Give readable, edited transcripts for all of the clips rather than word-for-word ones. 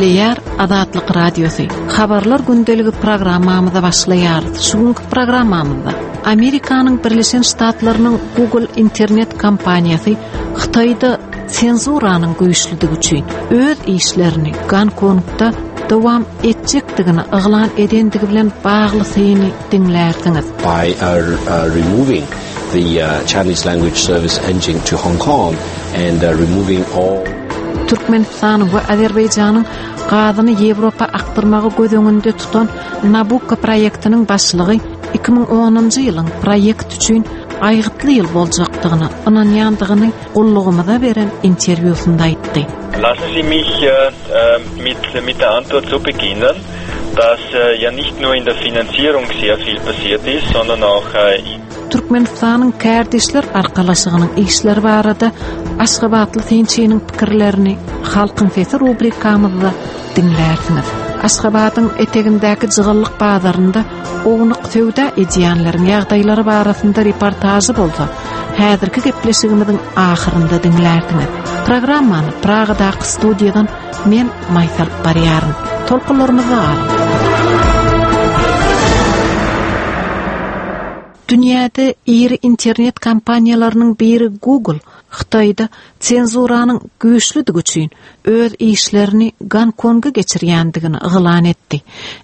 Teyyar Azatlyk Radiosu. Habarlar gündeligi programmamyza başlaýar. Şuňky programmamyzda Amerikanyň Birleşen Ştatlarynyň Google internet kompaniýasy Hytaýda senzuranyň güýçlüligi üçin öz işlerini Gonkongda dowam etjekdigini yglan edendigi bilen bagly syny dinlersiňiz. By removing the Chinese language service engine to Hong Kong and removing all Türkmenistan we Azerbaýjanyň gazyny Ýewropa aktyrmagy göz öňünde tutan Nabucco proýektiniň başlygy 2010-njy ýylyň proýekt üçin aýgytly ýyl boljakdygyny, inanýandygyny gullugymyza beren interwýusunda aýtdy. Lassen Sie mich mit der Antwort so beginnen, dass ja nicht nur in der Finanzierung sehr viel passiert ist, sondern auch Türkmenistanyň Kardeşler arkalaşygynyň işleri barada Aşgabatly Tinçiniň pikirlerini Halkyň Sesi rubrikamyzda dinlersiňiz. Aşgabatyň etegindäki jygyllyk bazarynda ognuq söwda edýänleriň ýagdaýlary barasynda reportajy bolsa, häzirki gepleşigimiziň ahyrynda dinlersiňiz. Programmany Pragadaky studiýadan men Maýsal Barýarym. Tolkunlarymyza alyn. Dünyada iri internet kompaniýalarynyň biri Google Hytaýda senzuranyň güýçlüligi üçin öz işlerini Gonkongga geçirýändigini yglan etdi.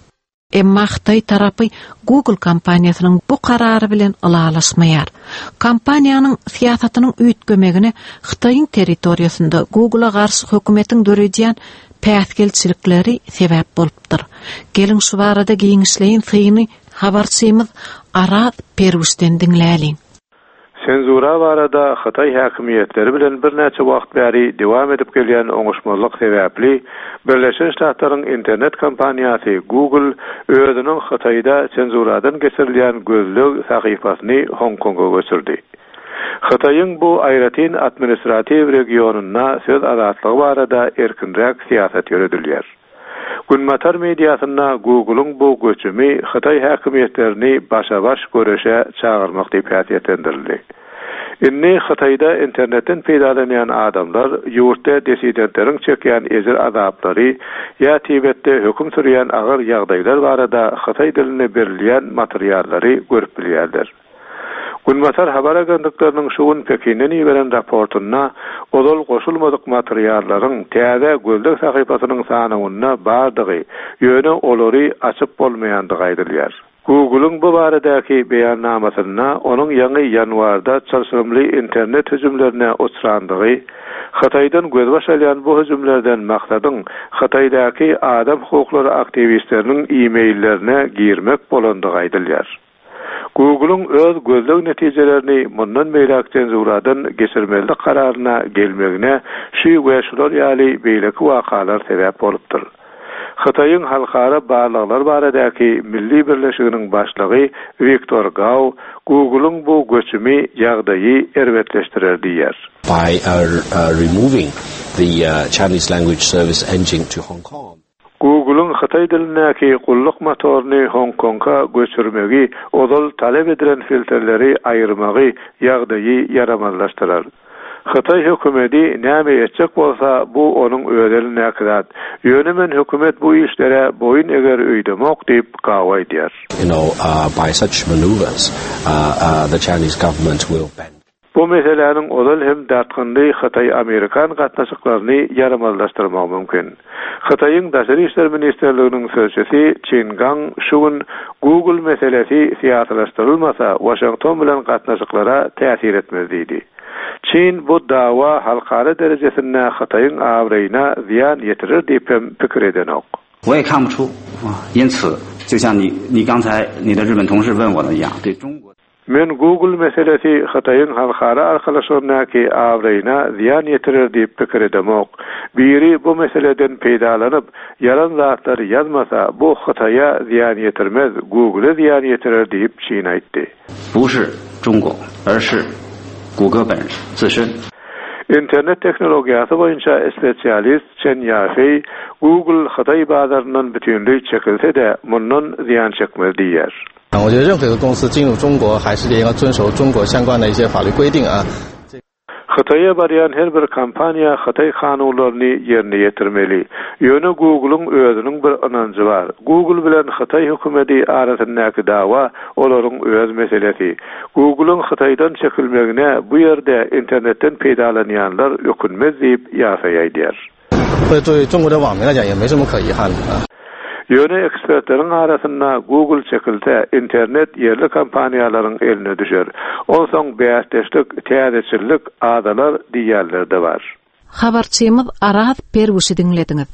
Emma Hytaý tarapy Google kompaniýasynyň bu karary bilen ylalaşmaýar. Kompaniýanyň siýasatynyň üýtgemegine Hytaýyň territoriýasynda Google'a garşy hökümetiň döredýän päsgelçilikleri sebäp bolupdyr. Gelin şu barada giňişleýin syny habarçymyz Arat Perwüşden dinläliň. Senzura barada Hytaý häkimiýetleri bilen bir näçe wagt bäri dowam edip gelýän oňuşmalyk sebäpli Birleşen Ştatlaryň internet kompaniýasy Google özüniň Hytaýda senzuradan geçirilýän gözlük sahypasyny Hong Kongga götürdi. Hytaýyň bu aýratyn administrativ regionuna söz azatlygy barada erkinrek siýasat ýöredilýär. Günmatar mediýasynda Google'un bu göçümi Hytaý häkimiýetlerini başa-baş göreşe çağırmak diýip häsiýetlendirildi. Inni Hytaýda internetten peýdalanýan adamlar ýurtda desidentleriň çekýän ezir azaplary ýa Tibetde höküm sürýän agyr ýagdaýlar barada Hytaý diline berilýän materiallary görüp bilýärler. Günmatar habar agentliklarynyň şuun Pekinden ýiberen raportuna odol goşulmadyk materiallaryň täze gözlük sahypasynyň sanawyna bardygy ýöne olary açyp bolmaýandygy aýdylýar. Google'un bu baradaky beýannamasyna onuň ýangy ýanwarda çarşamly internet hüjümlerine uçrandygy, Hytaýdan göz başalýan bu hüjümlerden maksadyň Hytaýdaky adam hukuklary aktivistleriniň e-maillerine girmek bolandygy aýdylýar. Google'un öz gözlük netijelerini mundan meýrak senzuradan geçirmelik kararyna gelmegine şu we şular ýaly beýleki wakalar sebäp bolupdyr. Hytaýyň halkara barlyklar baradaky milli birleşiginiň başlygy Viktor Gau Google'un bu göçümi ýagdaýy erwetleşdirer diýer. By removing the Chinese language service engine to Hong Kong, Google'un Hytaý dilindäki gulluk motoruny Hong Kongga göçürmegi odol talep edilen filtrleri aýyrmagy ýagdaýy ýaramanlaşdyrar. Hytaý hökümeti näme etjek bolsa bu onuň ödeline näkidat. Ýönemen hökümet bu işlere boyun eger öýdemok diýip gawa edýär. By such maneuvers, the Chinese government will bend. Bu meseleniň odal hem datgyndy Hytaý Amerikan gatnaşyklaryny ýaramanlaşdyrmak mümkin. Hytaýyň Daşary işler ministrliginiň sözçisi Chen Gang şuň Google meselesi siýasatlaşdyrylmasa Washington bilen gatnaşyklara täsir etmez diýdi. Çin bu dawa halkara derejesinde Hytaýyň awraýyna ziyan ýetirir diýip pikir edenok. 我也看不出，因此就像你刚才你的日本同事问我的一样，对中国。 Men Google meselesi Hytaýyň halkara arkalaşygynaky awraýyna ziyan ýetirir diýip pikir edemok. Biri bu meseleden peýdalanyp yalan zatlar ýazmasa bu Hytaýa ziyan ýetirmez, Google ziyan ýetirir diýip Çin aýtdy. 不是中国，而是谷歌本自身。 İnternet teknologiyasy boýunça spesialist Chen Yafei Google Hytaý bazarynyň bütünlüği çekilse-de mundan ziyan çekmez diýer. 我觉得任何一个公司进入中国还是应该遵守中国相关的一些法律规定啊。 Xitay'a barayan her bir kampaniya Xitay kanunlaryny ýerine ýetirmeli. Ýöne Google'un özüniň bir anancı bar. Google bilen Xitay hökümeti arasyndaky dawa olaryň öz meselesi. Google'un Xitaydan çekilmegine bu ýerde internetden peýdalanýanlar ökünmez diýip ýafaý aýdýar. 对中国的网民来讲也没什么可遗憾的。 Ýöne ekspertlerin arasynda Google çekilse internet yerli kampaniýalaryň eline düşer. Olsaň bäsdeşlik, täzeçilik adalar diýerler de bar. Habarçymyz Araz Perwuşy dinlediňiz.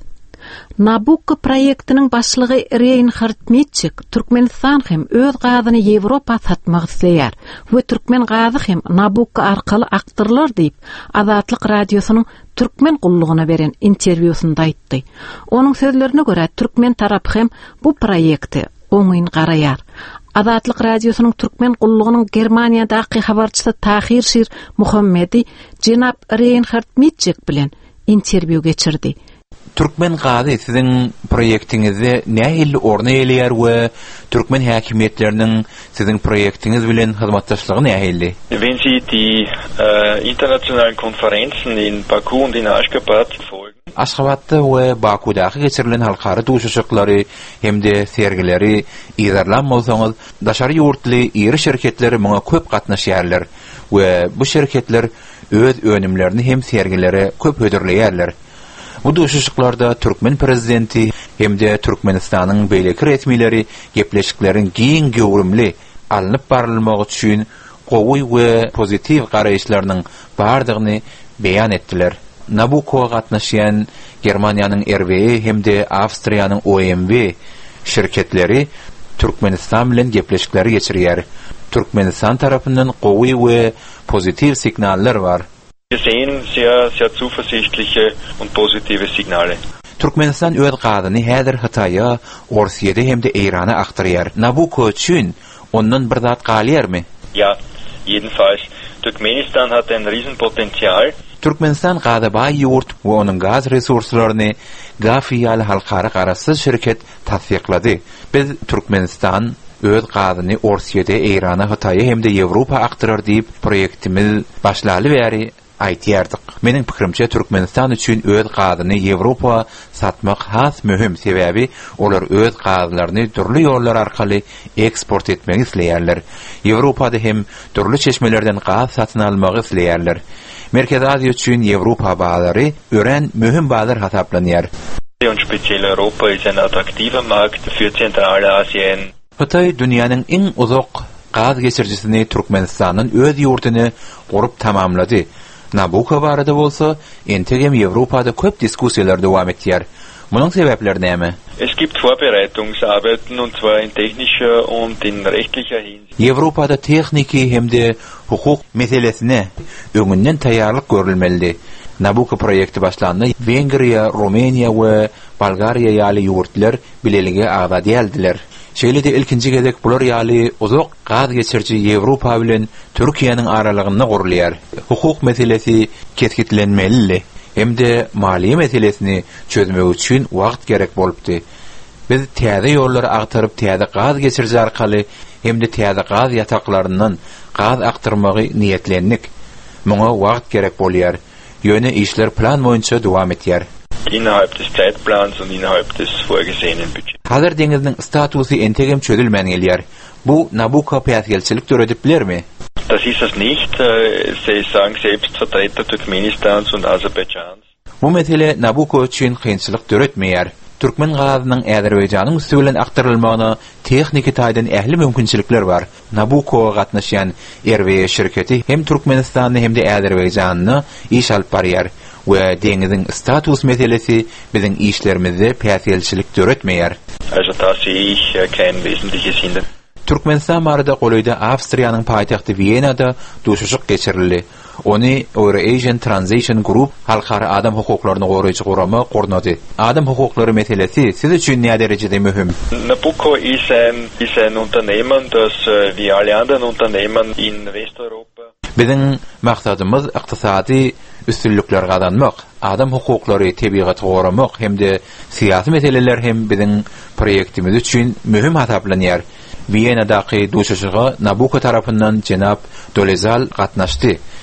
Nabucco proýektiniň başlygy Reinhard Mitchik Türkmenistan hem öz gazyny Ýewropa satmak isleýär we Türkmen gazy hem Nabucco arkaly akdyrlar diýip Azatlyk radiosynyň Türkmen gullugyna beren interwýusynda aýtdy. Onuň sözlerine görä Türkmen tarapy hem bu proýekti oňyň garaýar. Azatlyk radiosynyň Türkmen gullugynyň Germaniýadaky habarçysy Tahir Şir Muhammedi jenap Reinhard Mitchik bilen interwýu geçirdi. Türkmen gazy siziň proýektiňizde nähili orna elýär we Türkmen häkimetleriniň siziň proýektiňiz bilen hyzmatdaşlygy nähili? Wenn Sie die internationalen Konferenzen in Baku und in Aşgabat folgen. Aşgabatda we Bakudaky geçirilen halkara duşuşyklary hemde sergileri ýerlerden bolsaňyz, daşary ýurtly ýeri şirketleri muňa köp gatnaşýarlar we bu şirketler öz önümlerini hem sergilere köp hödürleýärler. Bu duşuşyklarda Türkmen prezidenti hemde Türkmenistanyň beýleki resmileri gepleşiklerin giň göwrümli alınıp barylmagy üçin gowy we pozitiv garaýşlarynyň bardygyny beýan etdiler. Nabucco gatnaşýan Germaniýanyň RWE hemde Awstriýanyň OMV şirketleri Türkmenistan bilen gepleşikleri geçirýär. Türkmenistan tarapyndan gowy we pozitiv signallar bar. Wir sehen sehr zuversichtliche und positive Signale. Türkmenistan öz gazyny häzir Hitaýa, Orsiýada hemde Irana aktarýar. Nabucco üçin ondan bir zat galýarmy? Ja, jedenfalls. Turkmenistan hat ein Riesenpotenzial. Türkmenistan gazabaý ýurt we onuň gaz resurslaryny Gafiýal halkara garaşsyz şirket tasdiklady. Biz Türkmenistan öz gazyny Orsiýada, Irana, Hitaýa hemde Ýewropa aktarar diýip proýektimiz başlaly bäri aýtýardyk. Meniň pikirimçe Türkmenistan üçin öz gazyny Ýewropa satmak has möhüm sebäbi olar öz gazylaryny türlü ýollar arkaly eksport etmegi isleýärler. Ýewropada hem türlü çeşmelerden gaz satyn almagy isleýärler. Merkez Aziýa üçin Ýewropa bazary ören möhüm bazar hasaplanýar. Und speziell Europa ist ein attraktiver Markt für Zentralasien. Hitaý dünýäniň iň uzak gaz geçirjisini Türkmenistanyň öz ýurtyny gurup tamamlady. Nabucco barada bolsa, entegem Ýewropada köp diskussiýalar dowam etýär. Munyň sebäpleri näme? Es gibt Vorbereitungsarbeiten und zwar in technischer und in rechtlicher Hinsicht. Ýewropada techniki hemde hukuk meselesine öňünden taýýarlyk görülmeli. Nabucco proýekti başlandy. Wengriýa, Rumeniýa we Bolgariýa ýaly ýurtlar bilelige agada geldiler. Şeýle-de ilkinji gezek bular ýaly uzak gaz geçirji Ýewropa bilen Türkiýanyň aralygynda gurulýar. Hukuk meselesi keskitlenmeli. Hemde maliýe meselesini çözmek üçin wagt gerek bolupdy. Biz täze ýollara agtaryp täze gaz geçirji arkaly hemde täze gaz ýataklarynyň gaz aktyrmagy niýetlendik. Muňa wagt gerek bolýar. Ýöne işler plan boýunça dowam etýär. Innerhalb des Zeitplans und innerhalb des vorgesehenen Budgets. Hazır deňiziň statusy entegem çözülmän gelýär. Bu Nabucco päsgelçilik törediplermi? Das ist es nicht. Sie sagen selbst Vertreter Turkmenistans und Aserbaidschans. Bu mesele Nabucco üçin kynçylyk töretmeýär. Türkmen gazynyň Äzerbeýjanyň üstünden aktarylmagyna techniki taýdan ähli mümkinçilikler bar. Nabucco gatnaşýan RWE şirketi hem Türkmenistanyny hem de Äzerbeýjanyny iş alyp barýar. We deňiziň status meselesi biziň işlerimizde päsgelçilik töretmeýär. Also da sehe ich kein wesentliches Hinder. Türkmenistan barada goýda Awstriýanyň paýtagty Wienada duşuşyk geçirildi. Ony Eurasian Transition Group halkara adam hukuklaryny goraýjy gurama gurnady. Adam hukuklary meselesi siz üçin näme derejede möhüm? Nabucco ist ein Unternehmen, das wie alle anderen Unternehmen in Westeuropa. Biziň maksadymyz ykdysady üstünlükler kazanmak, adam hukuklary, tebigat goramak hemde siyasi meseleler hem biziň proýektimiz üçin möhüm hasaplanýar. Wienadaky duşuşyga Nabucco tarapyndan jenap Dolezal gatnaşdy.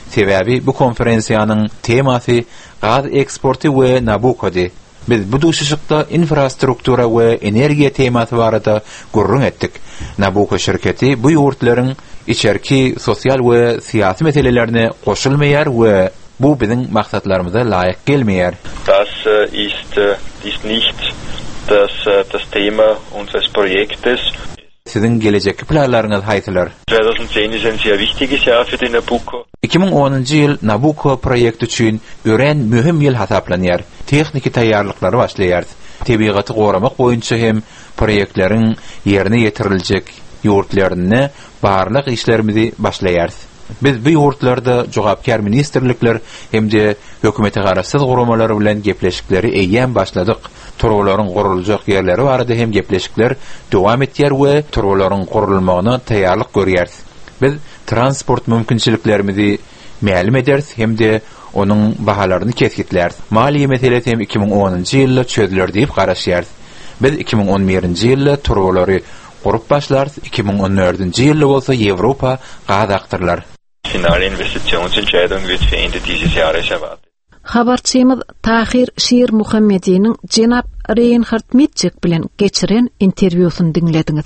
Sebäbi bu konferensiýanyň temasy gaz eksporty we Nabucco'dy. Biz bu duşuşykda infrastruktura we energiýa temasy barada gurrun etdik. Nabucco şirketi bu ýurtlaryň içerki sosial we syýasy meselelerini goşulmaýar we bu bizim maksatlarımıza laýyk gelmeýär. Das ist nicht das Thema unseres Projektes. Sizin gelecek planlaryňyz haýsylar? 2010 ist ein sehr wichtiges Jahr für die Nabucco. 2010-njy ýyl Nabucco projekti üçin ören mühim ýyl hasaplanýar. Techniki taýýarlyklary başlaýar. Tebigaty goramak boýunça hem projektleriň ýerine ýetiriljek ýurtlaryny barlyk işlerimizi başlaýar. Biz bu ýurtlarda jogapkar ministrlikler hemde hökümete garaşsyz guramalar bilen gepleşikleri eýýän başladyk. Turgularyň gurulajak ýerleri barada hem gepleşikler dowam etýär we turgularyň gurulmagyna taýýarlyk görýär. Biz transport mümkinçiliklerimizi ma'lum ederiz hemde onun bahalaryny kesgitler. Maliýe meselesi hem 2010-njy ýylda çözüler diýip garaşýar. Biz 2011-nji ýylda turgulary gurup başlar, 2014-nji ýylda bolsa Ýewropa gaz aktyrlar. Finale Investitionsentscheidung wird für Ende dieses Jahres erwartet. Habarçymyz Tahir Şiir Muhammediýiniň Jenap Reinhard Mitchek bilen geçiren interwýusyny dinlediňiz.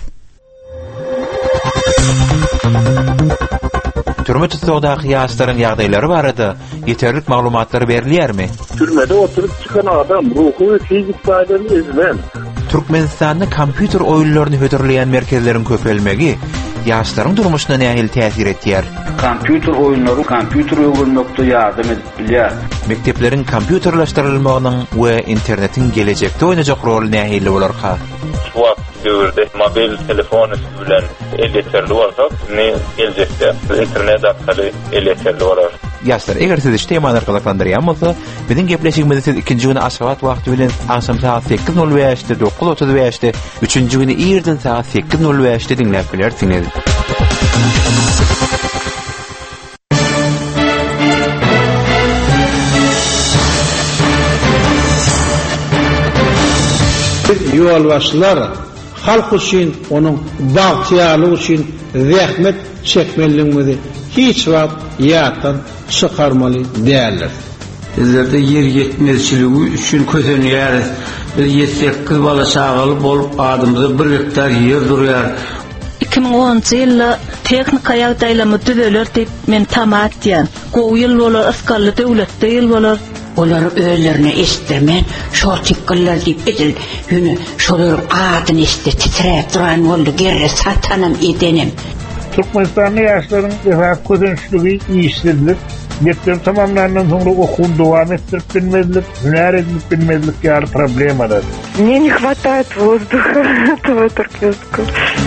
Türme tutugdaky ýaşlaryň ýagdaýlary barada ýeterlik maglumatlar berilýärmi? Türmede oturup çıkan adam ruhu ve fizik faýdalyny ezben. Türkmenistanda kompýuter oýunlaryny hödürleýän merkezleriň köpelmegi ýaşlaryň durmuşyna nähil täsir etýär? Kompýuter oýunlary kompýuter öwrenmekde ýardam edýär. Mektepleriň kompýuterlaşdyrylmagynyň we internetiň gelecekde oýnajak roly nähili bolarka? Döwürde mobil telefon bilen eleterli bolsak, ne gelecekde internet arkaly eleterli bolar. Ýaşlar, eger siz işte temany arkalandyrýan bolsa, biziň gepleşigimizi siz ikinji güni aşgabat wagty bilen akşam saat 8:05-de 9:35-de, üçünji güni ýerden saat 8:05-de dinläp bilersiňiz. Ýolbaşçylar halk üçin, onun bagtyarlygy üçin zähmet çekmeliligini hiç wagt ýatdan çykarmaly däldir. Bizlerde yer yetmezçiligi üçin kötenýär. Bir 7-8 bala çagaly bolup adamda 1 hektar yer durýar. 2010-njy ýylda teknika ýagdaýlamy düzeler diýip men tamat diýen. Gowy ýyl bolar, asgarly döwletde ýyl bolar. Olar özlerine istemen, şol tikkeller diýip edil. Ýöne şolar adyny iste titrep duran boldy, gerre satanam edenim. Türkmenistan'da ýaşlaryň defak közençligi ýyşdirilir. Mekdep tamamlandan soňra okuwny dowam etdirip bilmezlik, hüner edip bilmezlik ýaly problemalar. Мне не хватает воздуха, этого туркменского.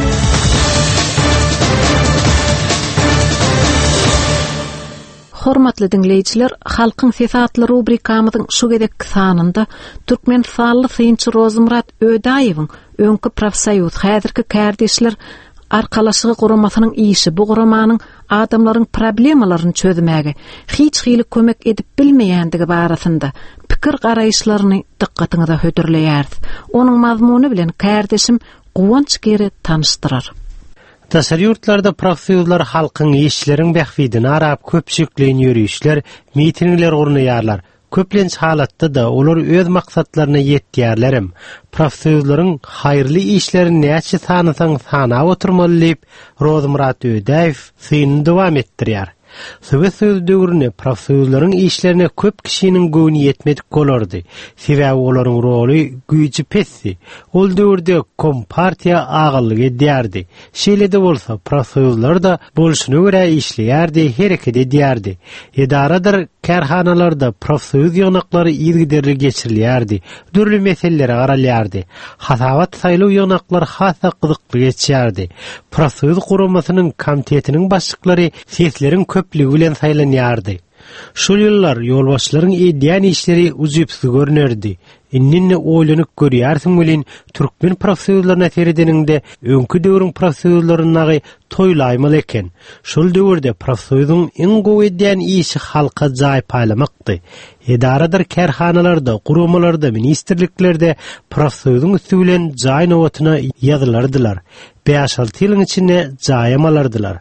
Hormatly dinleýijiler, halkyň sesatly rubrikamyzyň şu gedek sanynda Türkmen Sally Synçy Rozmurat Ödaýewiň öňkü profsoýuz häzirki kärdeşler arkalaşygy guramasynyň işi bu guramanyň adamlaryň problemalaryny çözmäge hiç hili kömek edip bilmeýändigi barasynda pikir garaýşlaryny dikkatiňize hödürleýär. Onuň mazmuny bilen kärdeşim Guwanç geri tanıştyrar. Daşary ýurtlarda profsoýuzlar halkyň işleriň bähwidini arap köpçükleýän ýörüşler, mitingler gurnaýarlar. Köplenç halatda da olar öz maksatlaryna ýetýärlerim. Profsoýuzlaryň haýyrly işlerini näçe sanasaň sanap oturmaly diýip Rozmurat Ödaýew syny dowam etdirýär. Sowet döwrüne profsoýuzlaryň işlerine köp kişiniň göwüni ýetmedik bolardy. Sebäbi olaryň roly güýji pessi. Ol döwürde kompartiýa agyllyk edýärdi. Şeýlede bolsa profsoýuzlar da bolşuny görä işleýärdi, hereket edýärdi. Edaradyr kärhanalarda profsoýuz ýognaklary ýergiderli geçirilýärdi. Dürli meselelere garalýardy. Hasabat saýlaw ýognaklary hasa gyzykly geçýärdi. Profsoýuz guramasynyň komitetiniň başlyklary sesleriň köpligi bilen saýlanýardy. Şol ýyllar ýolbaşçylaryň edýän işleri uzupsy görnerdi. Inninne oýlanyp görýärsiň bilen türkmen profsoýuzlaryna seredeninde öňkü döwrüň profsoýuzlaryny toýlaýmaly eken. Şol döwürde profsoýuzyň iň gowy edýän işi halka jaý paýlamakdy. Edaradyr kärhanalarda, guramalarda, ministrliklerde profsoýuzyň üstü bilen jaý nowatyna ýazylardylar. 5-6 ýylyň içinde jaýamalardylar.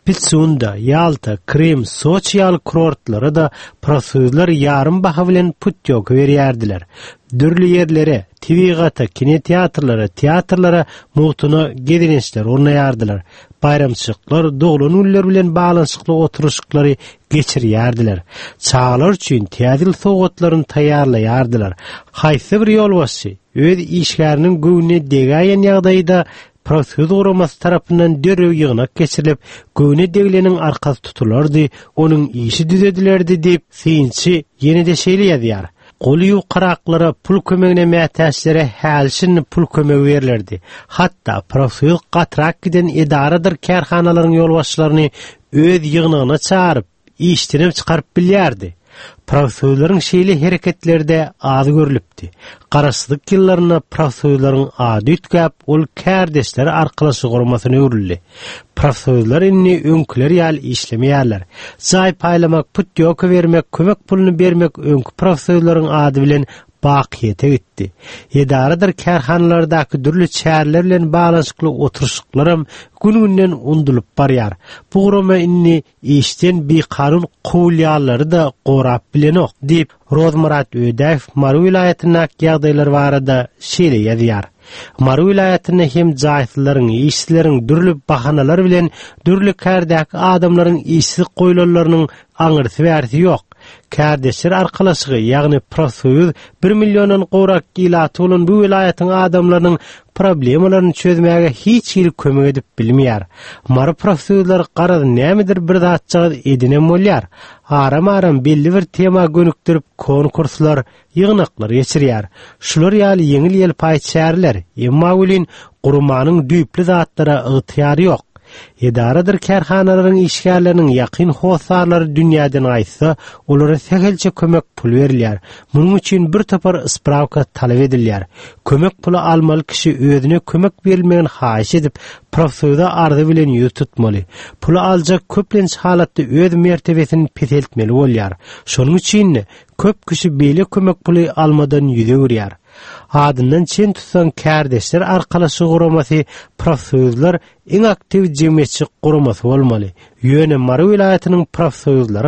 Pitsunda, Yalta, Krim, sosyal kurortları da prosedürler yarım baha bilen putyok verýärdiler. Dürlü yerlere, TV-gata, kinoteatrlara, teatrlara muhtuna gedilençler ornaýardylar. Bayramçyklar, doglan üller bilen balanşykly oturuşyklary geçirýärdiler. Çağlar üçin teadil sogatlaryny taýýarlaýardylar. Haýsy bir ýolbaşçy öz işgäriniň göwüne degaýan ýagdaýda proseduramas tarapyndan dörew ýygnak geçirilip, göwüne deglenin arkasy tutulardy, onuň işi düzedilerdi diýip synçy ýene-de şeýle ýazýar. Goly ýukaraklara pul kömegine mätäçlere hälşin pul kömegi berilirdi. Hatta prosedur gatrak giden idaredir kärhanalaryň ýolbaşçylaryny öz ýygnygyna çağırıp, iştirip çykaryp bilýärdi. Prosedurlaryň şeýle hereketlerde ady görülipdi. Garaşsyk ýyllaryna prosedurlaryň ady ütkäp, ol kärdeşleri arkalasy gormasyny öwrüldi. Prosedurlar inni öňküler ýaly işlemeýärler. Jaý paýlamak, put ýok bermek, kömek puluny bermek öňkü prosedurlaryň ady bilen bakyete gitdi. Ýedarydyr kärhanalardaky dürli çärler bilen balanşykly oturuşyklarym gün-günden undulup barýar. Bu gurama inni işten bir kanun kowulýarlary da gorap bilenok diýip Rozmurat Ödeýew Mary vilayatyna ýagdaýlar barada şeýle ýazýar. Mary vilayatyny hem jaýtlaryň, işçileriň dürli bahanalar bilen dürli kärdäki adamlaryň işsiz goýulanlarynyň aňyrsy bärsi ýok. Kärdeşler arkalaşygy, ýagny prosedur 1 milyondan gorak ýylaty bolan bu vilayatyň adamlarynyň problemalaryny çözmäge hiç ýyl kömek edip bilmeýär. Mary prosedurlar garady nämedir bir zatçy edinem bolýar. Aram-aram belli bir tema gönükdirip konkurslar, ýygnaklar geçirýär. Şular ýaly ýeňil ýelpaý çärler, emma ulin gurmanyň düýpli zatlara ygtyýary ýok. Ýedaradyr kärhanalaryň işgärleriniň ýakyn hosarlary dünýäden aýtsa, olara segelçe kömek pul berilýär. Munyň üçin bir tapar ispravka talap edilýär. Kömek pulu almaly kişi özüne kömek berilmegini haýyş edip, prosedurda ardy bilen ýüz tutmaly. Pulu aljak köplenç halatda öz mertebesini peteltmeli bolýar. Şonuň üçin köp kişi beýle kömek pulu almadan ýüze görýär. Adından çen tutsan kärdeşler arkalasy guramasy prosedurlar en aktiv jemgyýetçi guramasy bolmaly. Ýöne Mary vilayatynyň prosedurlary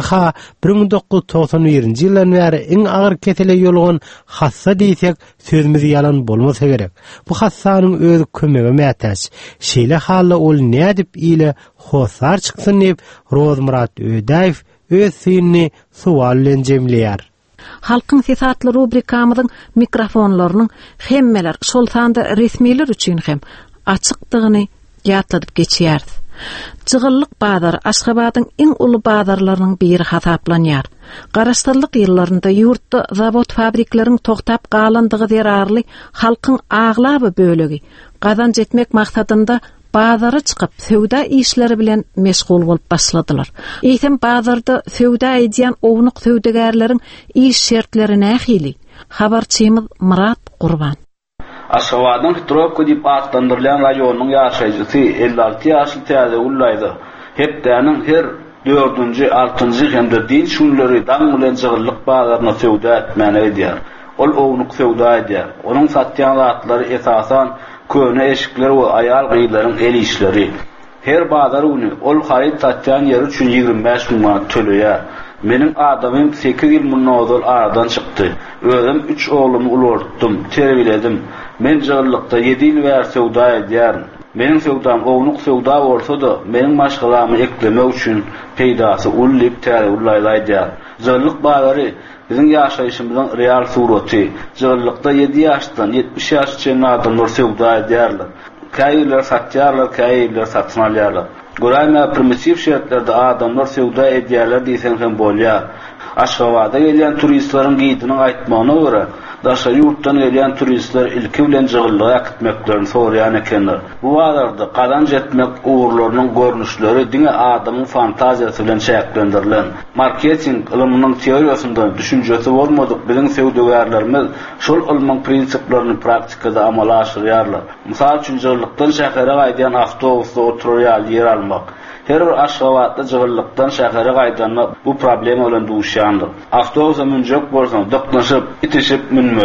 1991-nji ýyldan bäri en agyr ketele ýolgan hassa diýsek sözümiz ýalan bolmasa gerek. Bu hassanyň öz kömegi mätäç. Şeýle halla ol nädip ile hosar çyksyn diýip Rozmurat Ödeýew öz synny suwal bilen jemleýär. Halkyň sesatly rubrikamyzyň mikrofonlarynyň hemmeler şol sanda resmiler üçin hem açykdygyny ýatladyp geçýär. Jygyllyk bazar Aşgabatyň iň uly bazarlarynyň biri hasaplanýar. Garaşdyrlyk ýyllarynda ýurtda zawod fabrikleriň toktap galandygy zerarly halkyň aglaby bölegi gazanç etmek maksadynda bazara çykyp söwda işleri bilen meşgul bolup başladylar. Eýsem bazarda söwda edýän ownuq söwdagärleriň iş şertleri nähili? Habarçymyz Murat Gurban. Aşgabatyň Hitrovka diýip atlandyrılan raýonyň ýaşaýjysy 56 ýaşly täze ullaydy. Hepdäniň her 4-nji, 6-njy hemde din şunlary daň bilen jygyllyk bazaryna söwda etmäne edýär. Ol ownuq söwda edýär. Onuň satýan zatlary esasan köne eşikler we aýal gyýlaryň el işleri. Her bazar güni ol haýyt satýan ýer üçin 25 manat töleýär. Meniň adamym 8 ýyl mundan aradan çykdy. Özüm 3 oglumy ulurtdum, terbiledim. Men jygyrlykda 7 ýyl bäri söwda edýärim. Meniň söwdam ownuq söwda bolsa-da, meniň maşgalamy eklemek üçin peýdasy ullip täze ullaýlar. Jygyrlyk bazary bizim ýaşaýyşymyzyň real suraty. Jygyrlykda 7 ýaşdan 70 ýaşçy adamlar söwda edýärler. Käýler satýarlar, käýler satyn alýarlar. Goraýma primitiv şertlerde adamlar söwda edýärler diýsen hem bolýar. Aşgabada gelýän turistleriň giýdiniň aýtmagyna görä, daşa ýurtdan gelýän turistler ilki bilen jygyllyga gitmeklerini soraýan ekenler. Bu bazarda gazanç etmek uğurlarynyň görnüşleri diňe adamyň fantaziýasy bilen çäklendirilen. Marketing ilminiň teoriýasynda düşünjesi bolmadyk biziň söwdagärlerimiz şol ilmiň prinsiplaryny praktikada amala aşyrýarlar. Mysal üçin jygyrlykdan şähere gaýdýan awtobusda oturýar ýer almak. Her bir Aşgabatda jygyrlykdan şähere gaýdanda bu problem bilen duşýandyr. Awtobusa münjek bolsa, doknaşyp, itişip minmeli.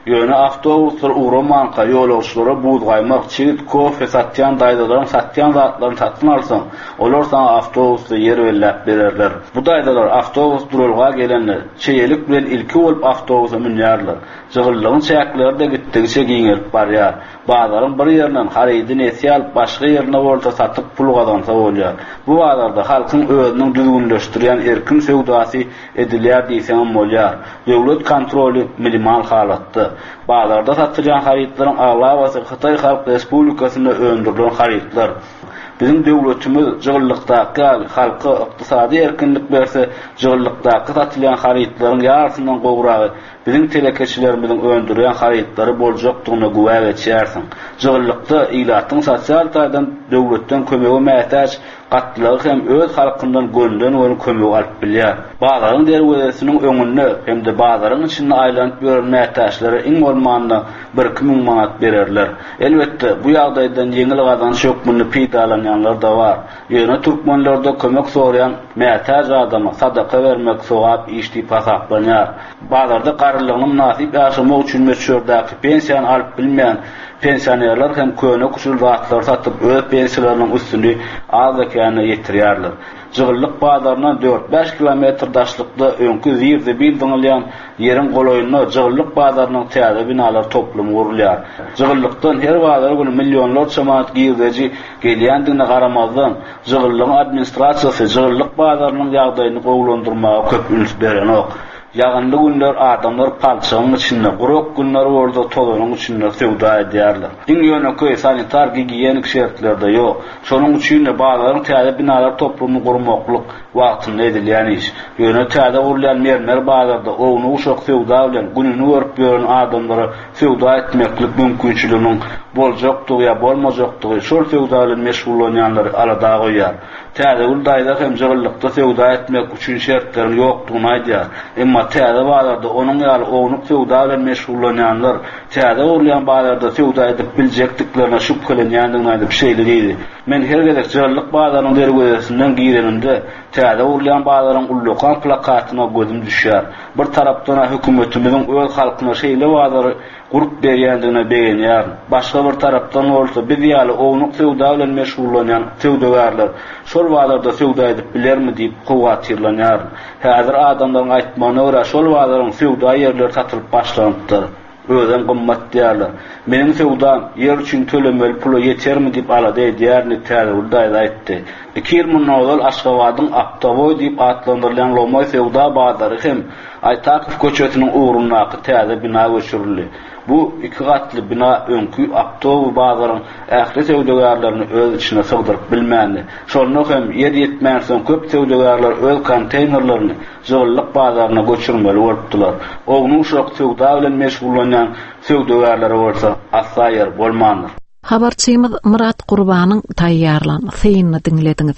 Yöne avtobuslar uğramanqa yolawçylara buğdaymak, çiğit, kofe satyan daydaların satyan zatlarını satın alsan, olar sana avtobusda yer verläp bererler. Bu daydalar avtobus durulga gelenler, çeyelik bilen ilki olup avtobusa minýärler. Jygyllygyň çäkleri de gitdigiçe giňelip barýar. Bazarın bir ýerinden harydy nesýe alyp başga ýerine bolsa satyp pul gazansa bolýar. Bu bazarda halkyň özüniň düzgünleşdirýän erkin sewdasy edilýär diýsem bolýar. Döwlet kontroly minimal halatda. Bazarda satylýan harytlaryň aglawaty Xitay Halk Respublikasyna öndürilen harytlar. Bizim döwletimiz jygyllykdaky halka ykdysady erkinlik berse, jygyllykdaky satylýan harytlaryň ýarysyndan gowragy bizim telekeçilerimiziň öndürýän harytlary boljakdygyna güwä geçýärsiň. Jygyllykda ýylatyň sosial taýdan döwletden kömegi mätäç gatlygy hem öz halkyndan gönlden we kömegi alyp bilýär. Bazarın derwezesiniň öňünde hemde bazarın içinde aýlanyp ýören mätäçlere iň bolmanda 1-2 manat bererler. Elbetde bu ýagdaýdan ýeňil gazanç ýokmuny peýdalanýanlar da bar. Ýöne türkmenlerde kömek soraýan mätäç adama sadaka bermek sowap iş diýip hasaplanýar. Bazarda garlygyny nasip ýaşamak üçin meşhurdaky pensiýany alyp bilmeýän pensionerler hem köne kuşul rahatlar satyp öz pensiýalarynyň üstüni az ekany ýetirýärler. Jygyllyk bazaryndan 4-5 kilometr daşlykda öňkü zirde bildiňilýän ýeriň golaýyna jygyllyk bazarynyň täze binalar toplumy gurulýar. Jygyllykdan her bazar güni millionlar çamaat giýirdeji gelýändigine garamazdan jygyllygyň administrasiýasy jygyllyk bazarynyň ýagdaýyny gowlandyrmaga köp ünit berenok. Ýaganly günler adamlar palçygyň içinde, gurok günler orada tolanyň içinde sewda edýärler. Iň ýöneköy sanitar gigiyenik şertlerde ýok. Şonuň üçin de bazalaryň täze binalar toplumy gurmaklyk wagtynda edilýän iş. Ýöne täze gurulýan mermer bazarda owny uşak sewda bilen gününi görüp ýören adamlara sewda etmeklik mümkinçiliginiň boljakdygy ýa bolmajakdygy şol sewda bilen meşgullanýanlar alada goýýar. Täze uldaýda hem jygyllykda sewda etmek üçin şertlerin ýokdugyny aýdýar. Emma täze bazarda onuň ýaly ownup sewda bilen meşgullanýanlar täze urulýan bazarda sewda edip biljekdiklerine şüphelenýändigini aýdyp şeýledi. Men her gezek jygyllyk bazarynyň derwezesinden girenimde täze urulýan bazaryň ullukan plakatyna gözüm düşýär. Bir tarapdan hökümetimiziň öz halkyna şeýle bazary gurup berýändigine beýenýär. Başga bir tarapdan bolsa biz ýaly ownup sewda bilen meşgullanýan sewdagarlar şol bazarda sewda edip bilermi diýip gowatyrlanýar. Häzir adamlaryň aýtmagyna görä şol bazaryň sewda ýerleri satylyp başlanypdyr. Özüm gymmat diýerler. Meniň sewdam ýer üçin tölemeli pula ýetermi diýip alady diýärni täze uldaýda aýtdy. 2 ýyl mundan Aşgabatyň Aptaboy diýip atlandyrılan Lomoy sewda bazary hem Aýtakyw köçetiniň uğrundaky täze bina göçürildi. Bu 2 gatly bina öňkü Aptaboy bazaryň ähli sewdagarlaryny öz içine sygdyryp bilmändi. Şonu hem ýer ýetmäňsoň köp sewdagarlar öz konteynerlerini jygyllyk bazaryna göçürmeli bolupdylar. Owny uşak sewda bilen meşgullanýan sewdagarlar bolsa asaýar bolmandyr. Habarçymyz Murat Gurbanyň taýýarlanyny dinlediňiz.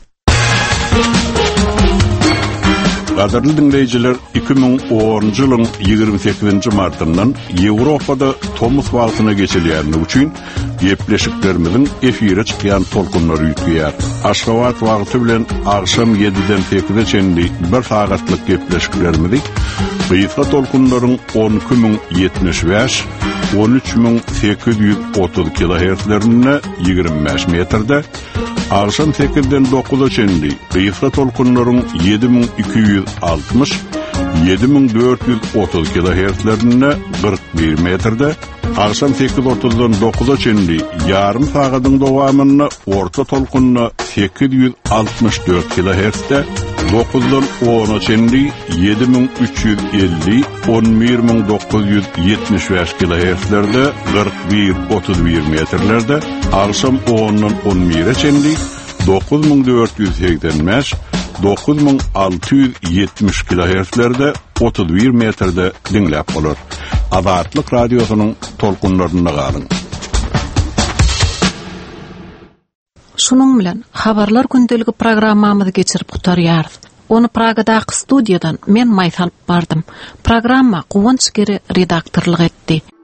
Gaderli dinleyijiler 2010-njy ýylyň 28-nji martyndan Ýewropada Tomos wagtyna geçilýäni üçin gepleşiklerimiziň efire çykýan tolkunlary ýetýär. Aşgabat wagty bilen agşam 7-den 8-e çenli bir sagatlyk gepleşiklerimizi Beyfa tolkunlaryň 12075, 13830 kHz-lerine 25 metrde, agşam 8-den 9-a çenli Beyfa tolkunlaryň 7260, 7430 kHz-lerine 41 metrde, agşam 8:30-dan 9-a çenli ýarym sagatyň dowamyny orta tolkunna 864 kHz-de, 9-dan 10-a çenli 7350, 11975 kHz-lerde 41-31 metrlerde, agşam 10-dan 11-e çenli 9485, 9670 kHz-lerde 31 metrde dinläp bolar. Azatlyk radiosynyň tolkunlaryna galyň. Şunun bilen habarlar gündeligi programmamyzy geçirip gutarýarys. Onu Pragadaky studiýadan men maýsalyp bardym. Programma Guwunç Geri redaktorlyk etdi.